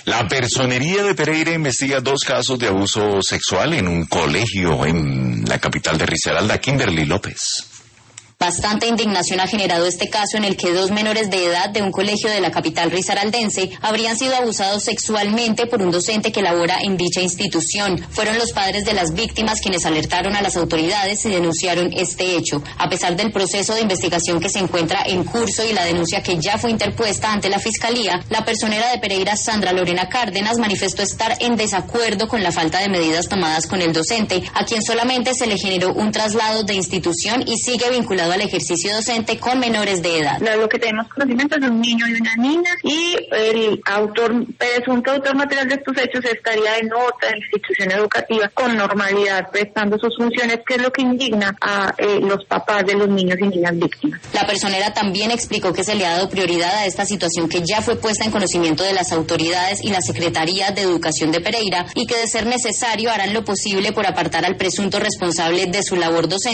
La Personería de Pereira investiga 2 casos de abuso sexual en un colegio en la capital de Risaralda. Kimberly López. Bastante indignación ha generado este caso en el que 2 menores de edad de un colegio de la capital risaraldense habrían sido abusados sexualmente por un docente que labora en dicha institución. Fueron los padres de las víctimas quienes alertaron a las autoridades y denunciaron este hecho. A pesar del proceso de investigación que se encuentra en curso y la denuncia que ya fue interpuesta ante la Fiscalía, la personera de Pereira, Sandra Lorena Cárdenas, manifestó estar en desacuerdo con la falta de medidas tomadas con el docente, a quien solamente se le generó un traslado de institución y sigue vinculado al ejercicio docente con menores de edad. Lo que tenemos conocimiento es de un niño y una niña, y el presunto autor material de estos hechos estaría en otra institución educativa con normalidad prestando sus funciones, que es lo que indigna a los papás de los niños y niñas víctimas. La personera también explicó que se le ha dado prioridad a esta situación que ya fue puesta en conocimiento de las autoridades y la Secretaría de Educación de Pereira, y que de ser necesario harán lo posible por apartar al presunto responsable de su labor docente